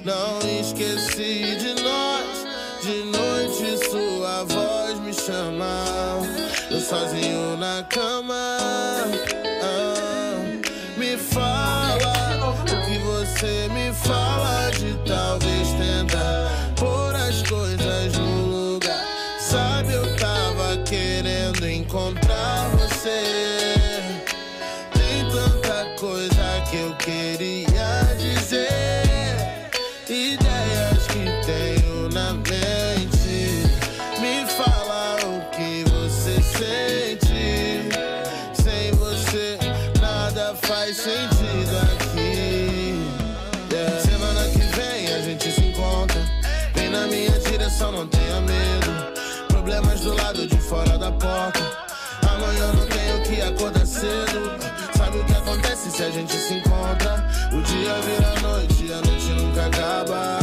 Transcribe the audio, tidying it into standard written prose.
Não esqueci de nós. De noite sua voz me chama. Eu sozinho na cama. Me fala o que você me fala de talvez tentar pôr as coisas no lugar. Sabe, eu tava querendo encontrar você. Tem tanta coisa que eu queria dizer, ideias que tenho na mente. Me fala o que você sente. Sem você nada faz sentido aqui. Semana que vem a gente se encontra. Vem na minha direção, não tenha medo. Problemas do lado de fora da porta. Amanhã não tenho que acordar cedo. Sabe o que acontece se a gente se encontra? O dia vira noite e a noite nunca acaba.